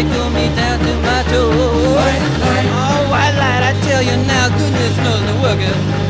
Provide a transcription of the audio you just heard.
tickle me down to my toes. Oh, white light, I tell you now, goodness knows the working.